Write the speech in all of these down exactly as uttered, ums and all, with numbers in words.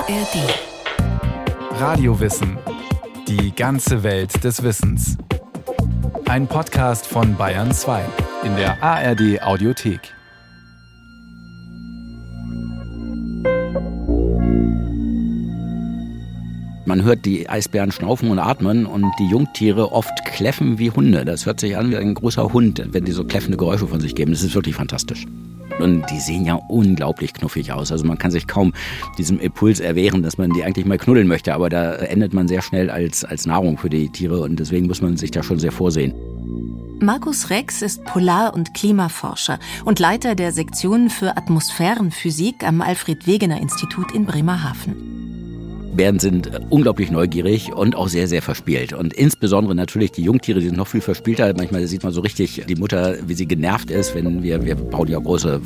R D. Radiowissen. Die ganze Welt des Wissens. Ein Podcast von Bayern zwei in der A R D Audiothek. Man hört die Eisbären schnaufen und atmen und die Jungtiere oft kläffen wie Hunde. Das hört sich an wie ein großer Hund, wenn die so kläffende Geräusche von sich geben. Das ist wirklich fantastisch. Und die sehen ja unglaublich knuffig aus. Also man kann sich kaum diesem Impuls erwehren, dass man die eigentlich mal knuddeln möchte. Aber da endet man sehr schnell als, als Nahrung für die Tiere und deswegen muss man sich da schon sehr vorsehen. Markus Rex ist Polar- und Klimaforscher und Leiter der Sektion für Atmosphärenphysik am Alfred-Wegener-Institut in Bremerhaven. Bären sind unglaublich neugierig und auch sehr, sehr verspielt. Und insbesondere natürlich die Jungtiere, die sind noch viel verspielter. Manchmal sieht man so richtig die Mutter, wie sie genervt ist, wenn wir, wir bauen ja große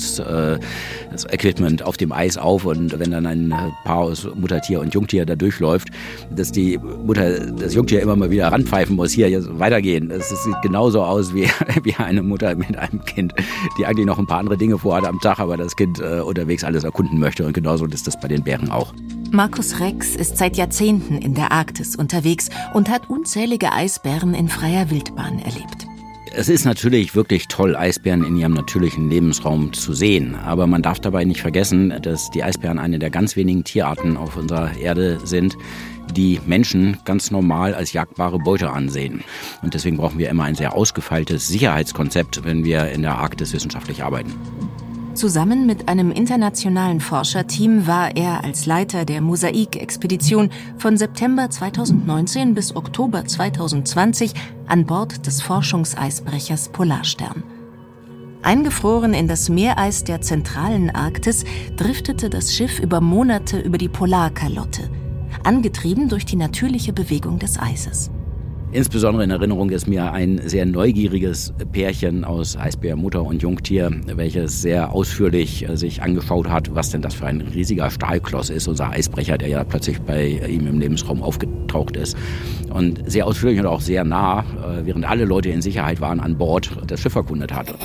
Forschungsequipment auf dem Eis auf und wenn dann ein Paar aus Muttertier und Jungtier da durchläuft, dass die Mutter das Jungtier immer mal wieder ranpfeifen muss, hier jetzt weitergehen. Das sieht genauso aus wie, wie eine Mutter mit einem Kind, die eigentlich noch ein paar andere Dinge vorhat am Tag, aber das Kind äh, unterwegs alles erkunden möchte. Und genauso ist das bei den Bären auch. Markus Rex ist seit Jahrzehnten in der Arktis unterwegs und hat unzählige Eisbären in freier Wildbahn erlebt. Es ist natürlich wirklich toll, Eisbären in ihrem natürlichen Lebensraum zu sehen. Aber man darf dabei nicht vergessen, dass die Eisbären eine der ganz wenigen Tierarten auf unserer Erde sind, die Menschen ganz normal als jagdbare Beute ansehen. Und deswegen brauchen wir immer ein sehr ausgefeiltes Sicherheitskonzept, wenn wir in der Arktis wissenschaftlich arbeiten. Zusammen mit einem internationalen Forscherteam war er als Leiter der Mosaik-Expedition von September zweitausendneunzehn bis Oktober zweitausendzwanzig an Bord des Forschungseisbrechers Polarstern. Eingefroren in das Meereis der zentralen Arktis driftete das Schiff über Monate über die Polarkalotte, angetrieben durch die natürliche Bewegung des Eises. Insbesondere in Erinnerung ist mir ein sehr neugieriges Pärchen aus Eisbär, Mutter und Jungtier, welches sehr ausführlich sich angeschaut hat, was denn das für ein riesiger Stahlkloss ist, unser Eisbrecher, der ja plötzlich bei ihm im Lebensraum aufgetaucht ist. Und sehr ausführlich und auch sehr nah, während alle Leute in Sicherheit waren an Bord, das Schiff erkundet hatte.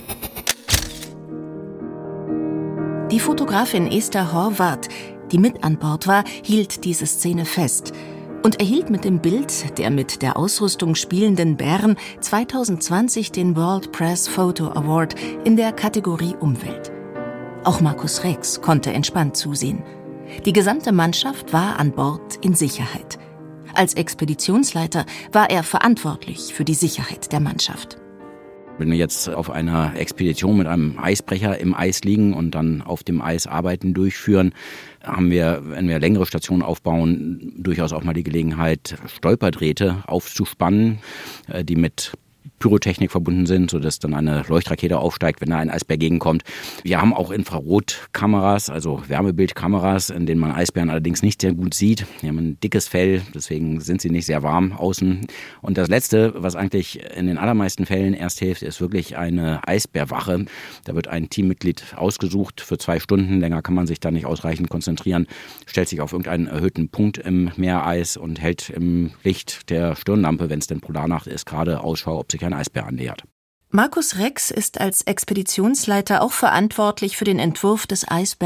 Die Fotografin Esther Horvath, die mit an Bord war, hielt diese Szene fest und erhielt mit dem Bild der mit der Ausrüstung spielenden Bären zweitausendzwanzig den World Press Photo Award in der Kategorie Umwelt. Auch Markus Rex konnte entspannt zusehen. Die gesamte Mannschaft war an Bord in Sicherheit. Als Expeditionsleiter war er verantwortlich für die Sicherheit der Mannschaft. Wenn wir jetzt auf einer Expedition mit einem Eisbrecher im Eis liegen und dann auf dem Eis Arbeiten durchführen, haben wir, wenn wir längere Stationen aufbauen, durchaus auch mal die Gelegenheit, Stolperdrähte aufzuspannen, die mit Pyrotechnik verbunden sind, sodass dann eine Leuchtrakete aufsteigt, wenn da ein Eisbär gegenkommt. Wir haben auch Infrarotkameras, also Wärmebildkameras, in denen man Eisbären allerdings nicht sehr gut sieht. Die haben ein dickes Fell, deswegen sind sie nicht sehr warm außen. Und das Letzte, was eigentlich in den allermeisten Fällen erst hilft, ist wirklich eine Eisbärwache. Da wird ein Teammitglied ausgesucht für zwei Stunden. Länger kann man sich da nicht ausreichend konzentrieren. Stellt sich auf irgendeinen erhöhten Punkt im Meereis und hält im Licht der Stirnlampe, wenn es denn Polarnacht ist, gerade Ausschau, ob sich ein Eisbär annähert. Markus Rex ist als Expeditionsleiter auch verantwortlich für den Entwurf des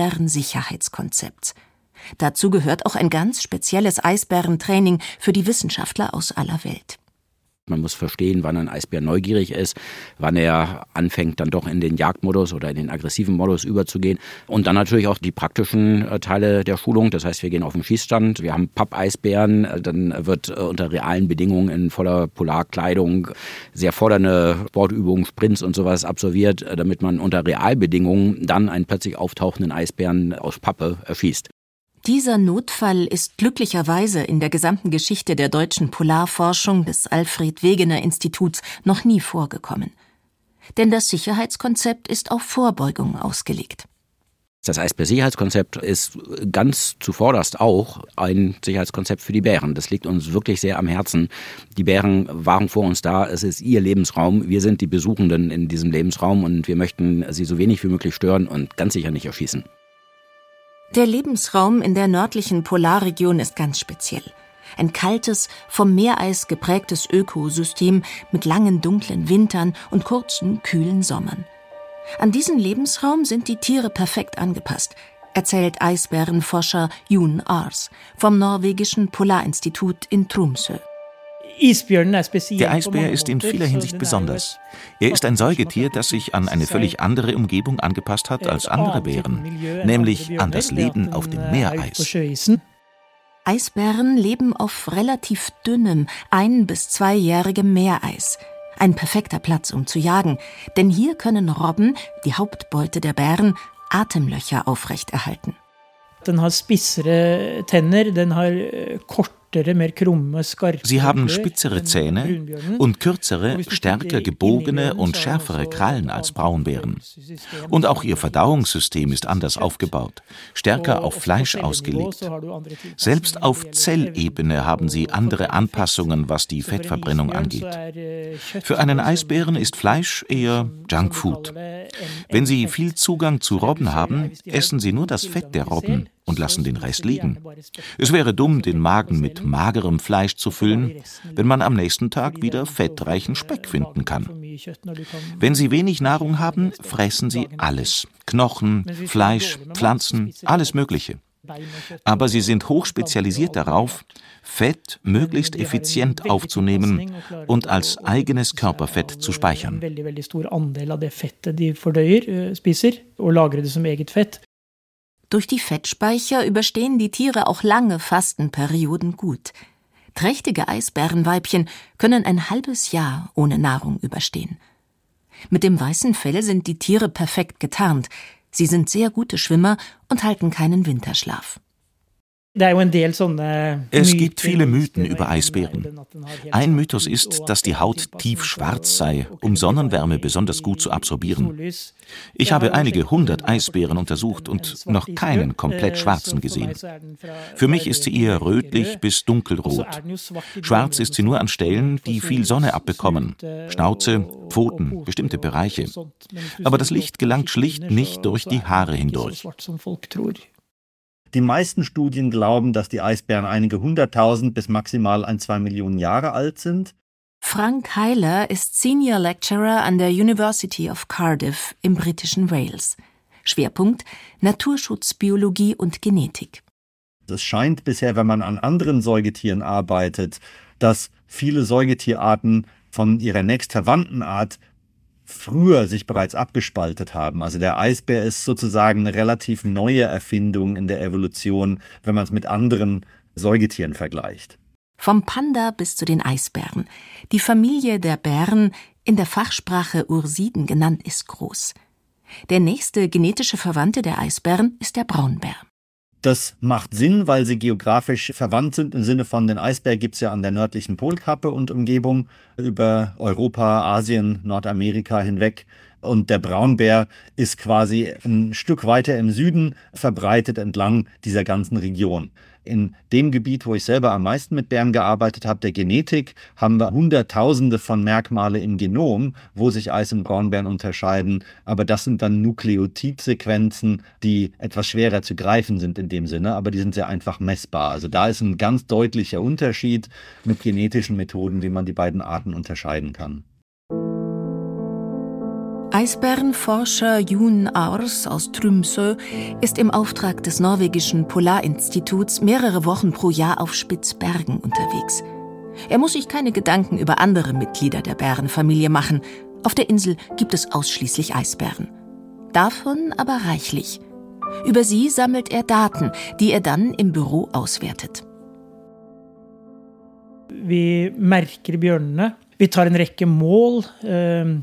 Eisbären-Sicherheitskonzepts. Dazu gehört auch ein ganz spezielles Eisbärentraining für die Wissenschaftler aus aller Welt. Man muss verstehen, wann ein Eisbär neugierig ist, wann er anfängt, dann doch in den Jagdmodus oder in den aggressiven Modus überzugehen. Und dann natürlich auch die praktischen Teile der Schulung. Das heißt, wir gehen auf den Schießstand, wir haben Pappeisbären, dann wird unter realen Bedingungen in voller Polarkleidung sehr fordernde Sportübungen, Sprints und sowas absolviert, damit man unter Realbedingungen dann einen plötzlich auftauchenden Eisbären aus Pappe erschießt. Dieser Notfall ist glücklicherweise in der gesamten Geschichte der deutschen Polarforschung des Alfred-Wegener-Instituts noch nie vorgekommen. Denn das Sicherheitskonzept ist auf Vorbeugung ausgelegt. Das Eisbär-Sicherheitskonzept ist ganz zuvorderst auch ein Sicherheitskonzept für die Bären. Das liegt uns wirklich sehr am Herzen. Die Bären waren vor uns da, es ist ihr Lebensraum. Wir sind die Besuchenden in diesem Lebensraum und wir möchten sie so wenig wie möglich stören und ganz sicher nicht erschießen. Der Lebensraum in der nördlichen Polarregion ist ganz speziell. Ein kaltes, vom Meereis geprägtes Ökosystem mit langen, dunklen Wintern und kurzen, kühlen Sommern. An diesen Lebensraum sind die Tiere perfekt angepasst. erzählt Eisbärenforscher Jon Ars vom norwegischen Polarinstitut in Tromsø. Der Eisbär ist in vieler Hinsicht besonders. Er ist ein Säugetier, das sich an eine völlig andere Umgebung angepasst hat als andere Bären, nämlich an das Leben auf dem Meereis. Eisbären leben auf relativ dünnem, ein- bis zweijährigem Meereis. Ein perfekter Platz, um zu jagen, denn hier können Robben, die Hauptbeute der Bären, Atemlöcher aufrechterhalten. Den har spissere tenner, den har kortere, mehr krumme, skarpe. Sie haben spitzere Zähne und kürzere, stärker gebogene und schärfere Krallen als Braunbären. Und auch ihr Verdauungssystem ist anders aufgebaut, stärker auf Fleisch ausgelegt. Selbst auf Zellebene haben sie andere Anpassungen, was die Fettverbrennung angeht. Für einen Eisbären ist Fleisch eher Junkfood. Wenn sie viel Zugang zu Robben haben, essen sie nur das Fett der Robben und lassen den Rest liegen. Es wäre dumm, den Magen mit magerem Fleisch zu füllen, wenn man am nächsten Tag wieder fettreichen Speck finden kann. Wenn sie wenig Nahrung haben, fressen sie alles. Knochen, Fleisch, Pflanzen, alles Mögliche. Aber sie sind hochspezialisiert darauf, Fett möglichst effizient aufzunehmen und als eigenes Körperfett zu speichern. Durch die Fettspeicher überstehen die Tiere auch lange Fastenperioden gut. Trächtige Eisbärenweibchen können ein halbes Jahr ohne Nahrung überstehen. Mit dem weißen Fell sind die Tiere perfekt getarnt. Sie sind sehr gute Schwimmer und halten keinen Winterschlaf. Es gibt viele Mythen über Eisbären. Ein Mythos ist, dass die Haut tiefschwarz sei, um Sonnenwärme besonders gut zu absorbieren. Ich habe einige hundert Eisbären untersucht und noch keinen komplett schwarzen gesehen. Für mich ist sie eher rötlich bis dunkelrot. Schwarz ist sie nur an Stellen, die viel Sonne abbekommen. Schnauze, Pfoten, bestimmte Bereiche. Aber das Licht gelangt schlicht nicht durch die Haare hindurch. Die meisten Studien glauben, dass die Eisbären einige hunderttausend bis maximal ein, zwei Millionen Jahre alt sind. Frank Heiler ist Senior Lecturer an der University of Cardiff im britischen Wales. Schwerpunkt Naturschutzbiologie und Genetik. Es scheint bisher, wenn man an anderen Säugetieren arbeitet, dass viele Säugetierarten von ihrer nächstverwandten Art früher sich bereits abgespaltet haben. Also der Eisbär ist sozusagen eine relativ neue Erfindung in der Evolution, wenn man es mit anderen Säugetieren vergleicht. Vom Panda bis zu den Eisbären. Die Familie der Bären, in der Fachsprache Ursiden genannt, ist groß. Der nächste genetische Verwandte der Eisbären ist der Braunbär. Das macht Sinn, weil sie geografisch verwandt sind. Im Sinne von, den Eisbär gibt es ja an der nördlichen Polkappe und Umgebung über Europa, Asien, Nordamerika hinweg. Und der Braunbär ist quasi ein Stück weiter im Süden verbreitet entlang dieser ganzen Region. In dem Gebiet, wo ich selber am meisten mit Bären gearbeitet habe, der Genetik, haben wir Hunderttausende von Merkmale im Genom, wo sich Eis- und Braunbären unterscheiden. Aber das sind dann Nukleotidsequenzen, die etwas schwerer zu greifen sind in dem Sinne, aber die sind sehr einfach messbar. Also da ist ein ganz deutlicher Unterschied mit genetischen Methoden, wie man die beiden Arten unterscheiden kann. Eisbärenforscher Jon Ars aus Tromsø ist im Auftrag des norwegischen Polarinstituts mehrere Wochen pro Jahr auf Spitzbergen unterwegs. Er muss sich keine Gedanken über andere Mitglieder der Bärenfamilie machen. Auf der Insel gibt es ausschließlich Eisbären. Davon aber reichlich. Über sie sammelt er Daten, die er dann im Büro auswertet. Wir merker bjørnene. Vi tar en rekke mål. Ähm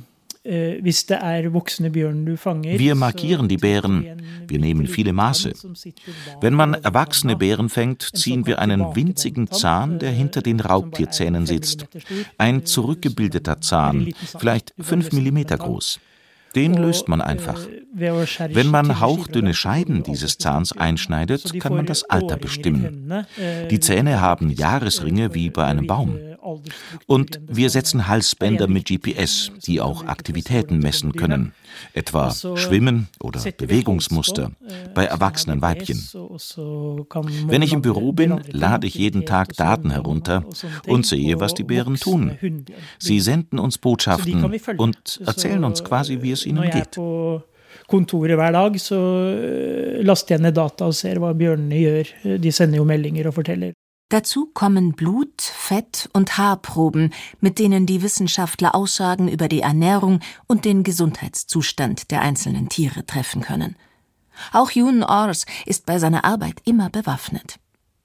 Wir markieren die Bären, wir nehmen viele Maße. Wenn man erwachsene Bären fängt, ziehen wir einen winzigen Zahn, der hinter den Raubtierzähnen sitzt. Ein zurückgebildeter Zahn, vielleicht fünf Millimeter groß. Den löst man einfach. Wenn man hauchdünne Scheiben dieses Zahns einschneidet, kann man das Alter bestimmen. Die Zähne haben Jahresringe wie bei einem Baum. Und wir setzen Halsbänder mit G P S, die auch Aktivitäten messen können, etwa Schwimmen oder Bewegungsmuster bei erwachsenen Weibchen. Wenn ich im Büro bin, lade ich jeden Tag Daten herunter und sehe, was die Bären tun. Sie senden uns Botschaften und erzählen uns quasi, wie es ihnen geht. kontoret hver dag, så laster jeg ned data og ser, hva bjørnene gjør. De sender jo meldinger og forteller. Dazu kommen Blut-, Fett- und Haarproben, mit denen die Wissenschaftler Aussagen über die Ernährung und den Gesundheitszustand der einzelnen Tiere treffen können. Auch Euan Ors ist bei seiner Arbeit immer bewaffnet.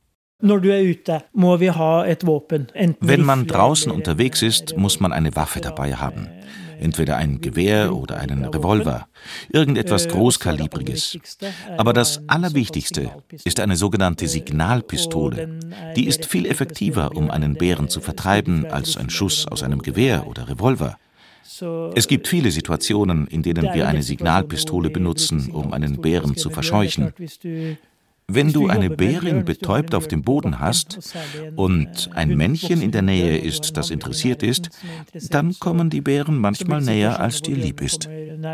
Wenn man draußen unterwegs ist, muss man eine Waffe dabei haben. Entweder ein Gewehr oder einen Revolver, irgendetwas Großkalibriges. Aber das Allerwichtigste ist eine sogenannte Signalpistole. Die ist viel effektiver, um einen Bären zu vertreiben, als ein Schuss aus einem Gewehr oder Revolver. Es gibt viele Situationen, in denen wir eine Signalpistole benutzen, um einen Bären zu verscheuchen. Wenn du eine Bärin betäubt auf dem Boden hast und ein Männchen in der Nähe ist, das interessiert ist, dann kommen die Bären manchmal näher, als dir lieb ist.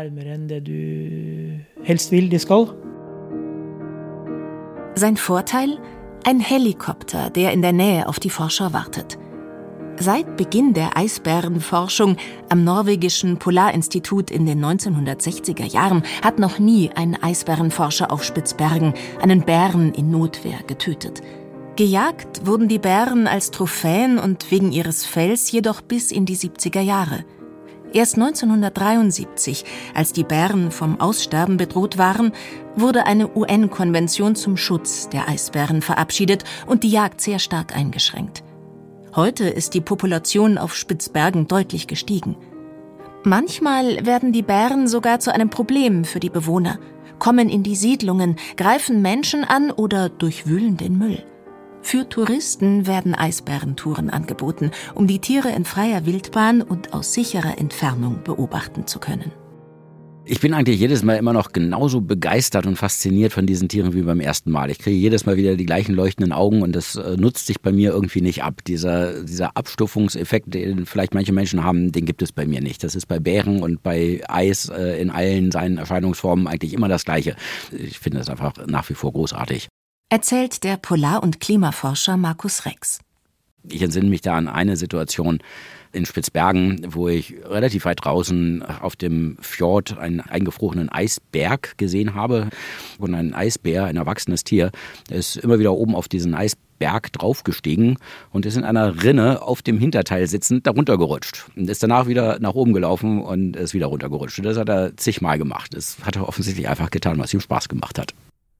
Sein Vorteil? Ein Helikopter, der in der Nähe auf die Forscher wartet. Seit Beginn der Eisbärenforschung am norwegischen Polarinstitut in den neunzehnhundertsechziger Jahren hat noch nie ein Eisbärenforscher auf Spitzbergen einen Bären in Notwehr getötet. Gejagt wurden die Bären als Trophäen und wegen ihres Fells jedoch bis in die siebziger Jahre. Erst neunzehnhundertdreiundsiebzig, als die Bären vom Aussterben bedroht waren, wurde eine U N-Konvention zum Schutz der Eisbären verabschiedet und die Jagd sehr stark eingeschränkt. Heute ist die Population auf Spitzbergen deutlich gestiegen. Manchmal werden die Bären sogar zu einem Problem für die Bewohner, kommen in die Siedlungen, greifen Menschen an oder durchwühlen den Müll. Für Touristen werden Eisbärentouren angeboten, um die Tiere in freier Wildbahn und aus sicherer Entfernung beobachten zu können. Ich bin eigentlich jedes Mal immer noch genauso begeistert und fasziniert von diesen Tieren wie beim ersten Mal. Ich kriege jedes Mal wieder die gleichen leuchtenden Augen und das äh, nutzt sich bei mir irgendwie nicht ab. Dieser, dieser Abstufungseffekt, den vielleicht manche Menschen haben, den gibt es bei mir nicht. Das ist bei Bären und bei Eis äh, in allen seinen Erscheinungsformen eigentlich immer das Gleiche. Ich finde das einfach nach wie vor großartig. Erzählt der Polar- und Klimaforscher Markus Rex. Ich entsinne mich da an eine Situation in Spitzbergen, wo ich relativ weit draußen auf dem Fjord einen eingefrorenen Eisberg gesehen habe. Und ein Eisbär, ein erwachsenes Tier, der ist immer wieder oben auf diesen Eisberg draufgestiegen und ist in einer Rinne auf dem Hinterteil sitzend darunter gerutscht. Und ist danach wieder nach oben gelaufen und ist wieder runtergerutscht. Und das hat er zigmal gemacht. Das hat er offensichtlich einfach getan, was ihm Spaß gemacht hat.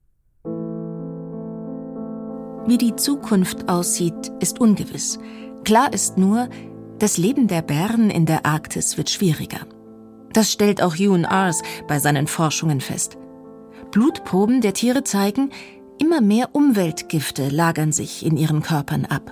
Wie die Zukunft aussieht, ist ungewiss. Klar ist nur, das Leben der Bären in der Arktis wird schwieriger. Das stellt auch Euan Ors bei seinen Forschungen fest. Blutproben der Tiere zeigen, immer mehr Umweltgifte lagern sich in ihren Körpern ab.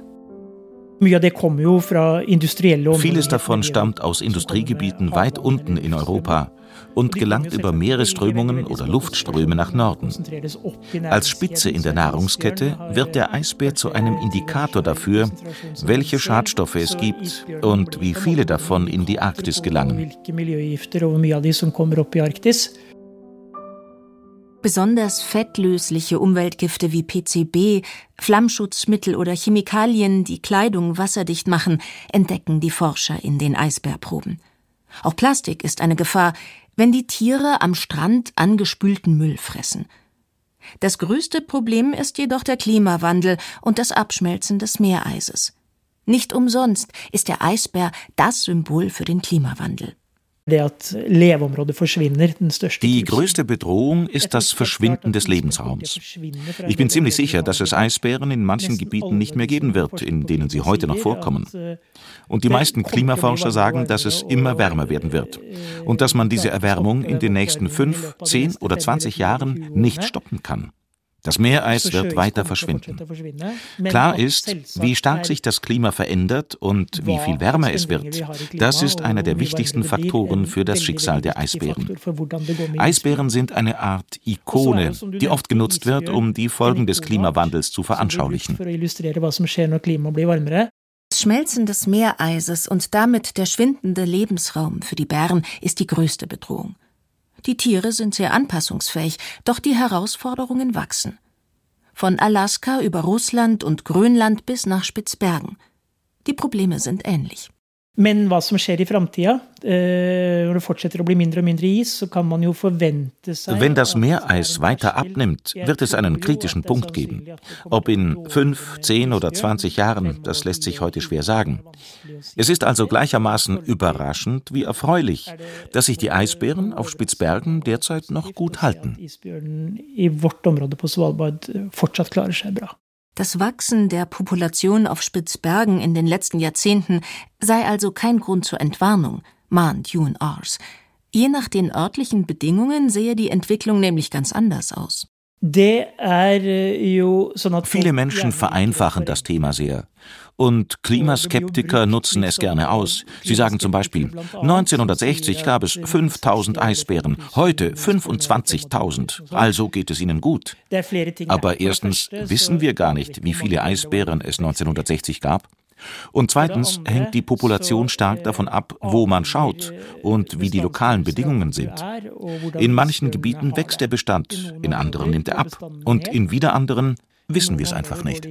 Vieles davon stammt aus Industriegebieten weit unten in Europa und gelangt über Meeresströmungen oder Luftströme nach Norden. Als Spitze in der Nahrungskette wird der Eisbär zu einem Indikator dafür, welche Schadstoffe es gibt und wie viele davon in die Arktis gelangen. Besonders fettlösliche Umweltgifte wie P C B, Flammschutzmittel oder Chemikalien, die Kleidung wasserdicht machen, entdecken die Forscher in den Eisbärproben. Auch Plastik ist eine Gefahr, wenn die Tiere am Strand angespülten Müll fressen. Das größte Problem ist jedoch der Klimawandel und das Abschmelzen des Meereises. Nicht umsonst ist der Eisbär das Symbol für den Klimawandel. Die größte Bedrohung ist das Verschwinden des Lebensraums. Ich bin ziemlich sicher, dass es Eisbären in manchen Gebieten nicht mehr geben wird, in denen sie heute noch vorkommen. Und die meisten Klimaforscher sagen, dass es immer wärmer werden wird und dass man diese Erwärmung in den nächsten fünf, zehn oder zwanzig Jahren nicht stoppen kann. Das Meereis wird weiter verschwinden. Klar ist, wie stark sich das Klima verändert und wie viel wärmer es wird. Das ist einer der wichtigsten Faktoren für das Schicksal der Eisbären. Eisbären sind eine Art Ikone, die oft genutzt wird, um die Folgen des Klimawandels zu veranschaulichen. Das Schmelzen des Meereises und damit der schwindende Lebensraum für die Bären ist die größte Bedrohung. Die Tiere sind sehr anpassungsfähig, doch die Herausforderungen wachsen. Von Alaska über Russland und Grönland bis nach Spitzbergen. Die Probleme sind ähnlich. Men hva som skjer i framtida, når det fortsetter å bli mindre und mindre is, so kann man jo forvente seg. Wenn das Meereis weiter abnimmt, wird es einen kritischen Punkt geben. Ob in fünf, zehn oder zwanzig Jahren, das lässt sich heute schwer sagen. Es ist also gleichermaßen überraschend wie erfreulich, dass sich die Eisbären auf Spitzbergen derzeit noch gut halten. I vårt område på Svalbard fortsatt klarer seg bra. Das Wachsen der Population auf Spitzbergen in den letzten Jahrzehnten sei also kein Grund zur Entwarnung, mahnt Ewan Ars. Je nach den örtlichen Bedingungen sehe die Entwicklung nämlich ganz anders aus. Viele Menschen vereinfachen das Thema sehr. Und Klimaskeptiker nutzen es gerne aus. Sie sagen zum Beispiel, neunzehnhundertsechzig gab es fünftausend Eisbären, heute fünfundzwanzigtausend, also geht es ihnen gut. Aber erstens wissen wir gar nicht, wie viele Eisbären es neunzehnhundertsechzig gab. Und zweitens hängt die Population stark davon ab, wo man schaut und wie die lokalen Bedingungen sind. In manchen Gebieten wächst der Bestand, in anderen nimmt er ab und in wieder anderen wissen wir es einfach nicht.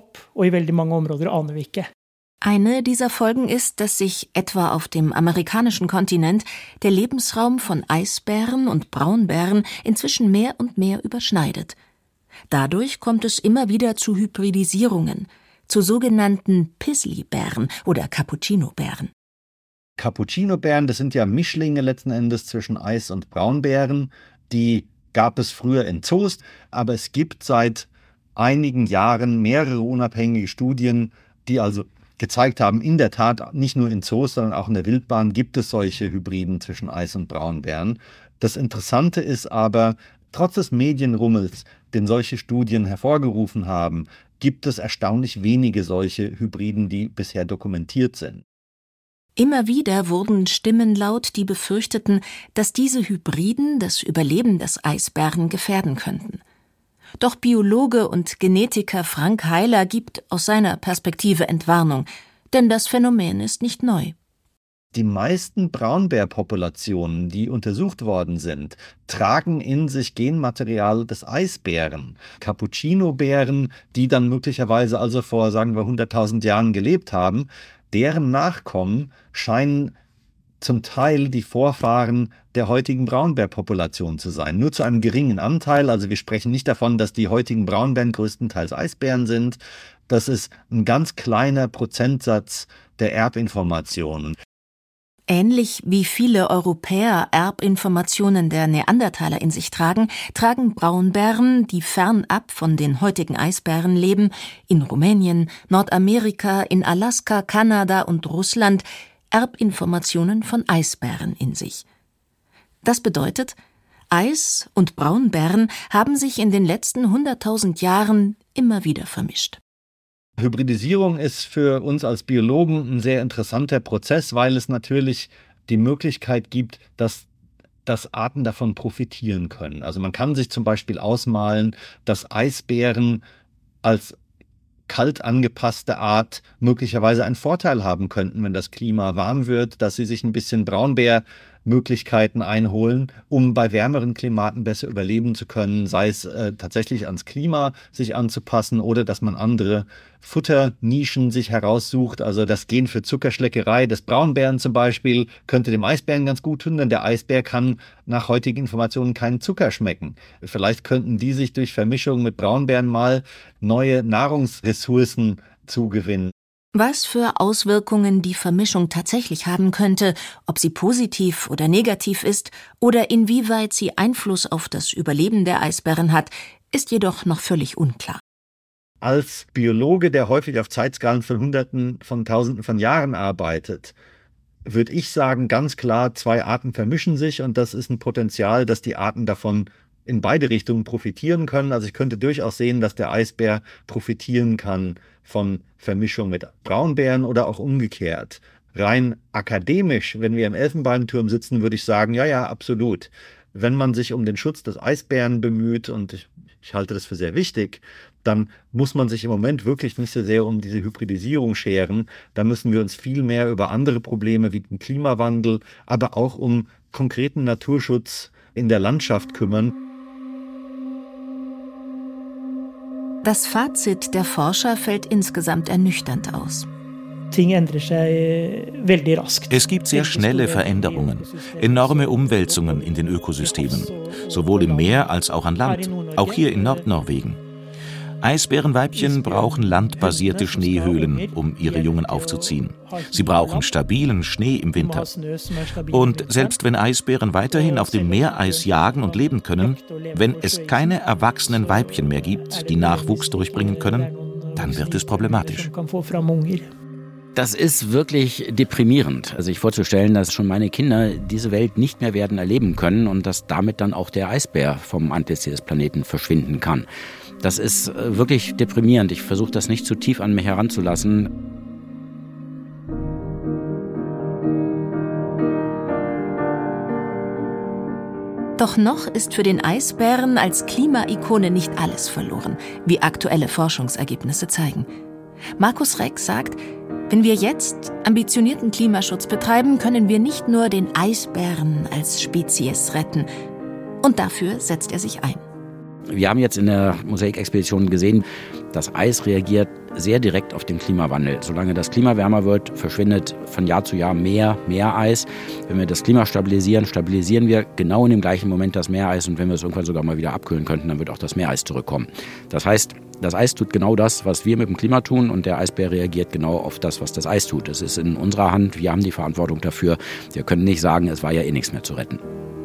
Eine dieser Folgen ist, dass sich etwa auf dem amerikanischen Kontinent der Lebensraum von Eisbären und Braunbären inzwischen mehr und mehr überschneidet. Dadurch kommt es immer wieder zu Hybridisierungen, zu sogenannten Pizzly-Bären oder Cappuccino-Bären. Cappuccino-Bären, das sind ja Mischlinge letzten Endes zwischen Eis- und Braunbären. Die gab es früher in Zoos, aber es gibt seit einigen Jahren mehrere unabhängige Studien, die also gezeigt haben, in der Tat nicht nur in Zoos, sondern auch in der Wildbahn gibt es solche Hybriden zwischen Eis- und Braunbären. Das Interessante ist aber, trotz des Medienrummels, den solche Studien hervorgerufen haben, gibt es erstaunlich wenige solche Hybriden, die bisher dokumentiert sind. Immer wieder wurden Stimmen laut, die befürchteten, dass diese Hybriden das Überleben des Eisbären gefährden könnten. Doch Biologe und Genetiker Frank Heiler gibt aus seiner Perspektive Entwarnung, denn das Phänomen ist nicht neu. Die meisten Braunbärpopulationen, die untersucht worden sind, tragen in sich Genmaterial des Eisbären. Cappuccino-Bären, die dann möglicherweise also vor, sagen wir, hunderttausend Jahren gelebt haben, deren Nachkommen scheinen zum Teil die Vorfahren der heutigen Braunbärpopulation zu sein. Nur zu einem geringen Anteil, also wir sprechen nicht davon, dass die heutigen Braunbären größtenteils Eisbären sind. Das ist ein ganz kleiner Prozentsatz der Erbinformationen. Ähnlich wie viele Europäer Erbinformationen der Neandertaler in sich tragen, tragen Braunbären, die fernab von den heutigen Eisbären leben, in Rumänien, Nordamerika, in Alaska, Kanada und Russland Erbinformationen von Eisbären in sich. Das bedeutet, Eis- und Braunbären haben sich in den letzten hunderttausend Jahren immer wieder vermischt. Hybridisierung ist für uns als Biologen ein sehr interessanter Prozess, weil es natürlich die Möglichkeit gibt, dass, dass Arten davon profitieren können. Also man kann sich zum Beispiel ausmalen, dass Eisbären als kalt angepasste Art möglicherweise einen Vorteil haben könnten, wenn das Klima warm wird, dass sie sich ein bisschen Braunbärmöglichkeiten einholen, um bei wärmeren Klimaten besser überleben zu können, sei es äh, tatsächlich ans Klima sich anzupassen oder dass man andere Futternischen sich heraussucht. Also das Gen für Zuckerschleckerei des Braunbären zum Beispiel könnte dem Eisbären ganz gut tun, denn der Eisbär kann nach heutigen Informationen keinen Zucker schmecken. Vielleicht könnten die sich durch Vermischung mit Braunbären mal neue Nahrungsressourcen zugewinnen. Was für Auswirkungen die Vermischung tatsächlich haben könnte, ob sie positiv oder negativ ist oder inwieweit sie Einfluss auf das Überleben der Eisbären hat, ist jedoch noch völlig unklar. Als Biologe, der häufig auf Zeitskalen von Hunderten von Tausenden von Jahren arbeitet, würde ich sagen, ganz klar, zwei Arten vermischen sich und das ist ein Potenzial, dass die Arten davon in beide Richtungen profitieren können. Also ich könnte durchaus sehen, dass der Eisbär profitieren kann von Vermischung mit Braunbären oder auch umgekehrt. Rein akademisch, wenn wir im Elfenbeinturm sitzen, würde ich sagen, ja, ja, absolut. Wenn man sich um den Schutz des Eisbären bemüht, und ich, ich halte das für sehr wichtig, dann muss man sich im Moment wirklich nicht so sehr um diese Hybridisierung scheren. Da müssen wir uns viel mehr über andere Probleme wie den Klimawandel, aber auch um konkreten Naturschutz in der Landschaft kümmern. Das Fazit der Forscher fällt insgesamt ernüchternd aus. Es gibt sehr schnelle Veränderungen, enorme Umwälzungen in den Ökosystemen, sowohl im Meer als auch an Land, auch hier in Nordnorwegen. Eisbärenweibchen brauchen landbasierte Schneehöhlen, um ihre Jungen aufzuziehen. Sie brauchen stabilen Schnee im Winter. Und selbst wenn Eisbären weiterhin auf dem Meereis jagen und leben können, wenn es keine erwachsenen Weibchen mehr gibt, die Nachwuchs durchbringen können, dann wird es problematisch. Das ist wirklich deprimierend, also sich vorzustellen, dass schon meine Kinder diese Welt nicht mehr werden erleben können und dass damit dann auch der Eisbär vom Antlitz des Planeten verschwinden kann. Das ist wirklich deprimierend. Ich versuche das nicht zu tief an mich heranzulassen. Doch noch ist für den Eisbären als Klimaikone nicht alles verloren, wie aktuelle Forschungsergebnisse zeigen. Markus Reck sagt, wenn wir jetzt ambitionierten Klimaschutz betreiben, können wir nicht nur den Eisbären als Spezies retten. Und dafür setzt er sich ein. Wir haben jetzt in der Mosaikexpedition gesehen, das Eis reagiert sehr direkt auf den Klimawandel. Solange das Klima wärmer wird, verschwindet von Jahr zu Jahr mehr Meereis. Wenn wir das Klima stabilisieren, stabilisieren wir genau in dem gleichen Moment das Meereis. Und wenn wir es irgendwann sogar mal wieder abkühlen könnten, dann wird auch das Meereis zurückkommen. Das heißt, das Eis tut genau das, was wir mit dem Klima tun, und der Eisbär reagiert genau auf das, was das Eis tut. Es ist in unserer Hand, wir haben die Verantwortung dafür. Wir können nicht sagen, es war ja eh nichts mehr zu retten.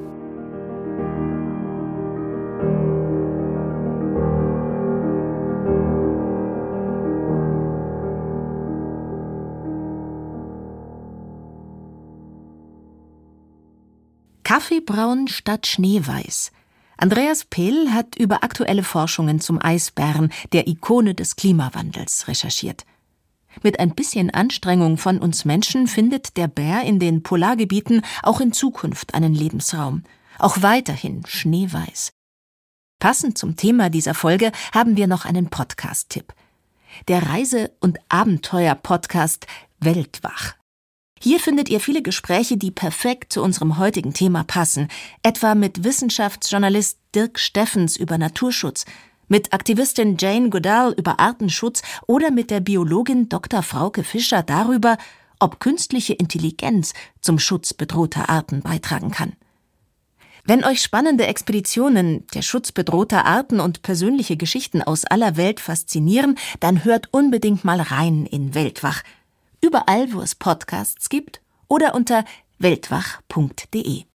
Kaffeebraun statt Schneeweiß. Andreas Pehl hat über aktuelle Forschungen zum Eisbären, der Ikone des Klimawandels, recherchiert. Mit ein bisschen Anstrengung von uns Menschen findet der Bär in den Polargebieten auch in Zukunft einen Lebensraum. Auch weiterhin schneeweiß. Passend zum Thema dieser Folge haben wir noch einen Podcast-Tipp. Der Reise- und Abenteuer-Podcast Weltwach. Hier findet ihr viele Gespräche, die perfekt zu unserem heutigen Thema passen, etwa mit Wissenschaftsjournalist Dirk Steffens über Naturschutz, mit Aktivistin Jane Goodall über Artenschutz oder mit der Biologin Doktor Frauke Fischer darüber, ob künstliche Intelligenz zum Schutz bedrohter Arten beitragen kann. Wenn euch spannende Expeditionen, der Schutz bedrohter Arten und persönliche Geschichten aus aller Welt faszinieren, dann hört unbedingt mal rein in Weltwach. Überall, wo es Podcasts gibt oder unter weltwach punkt de.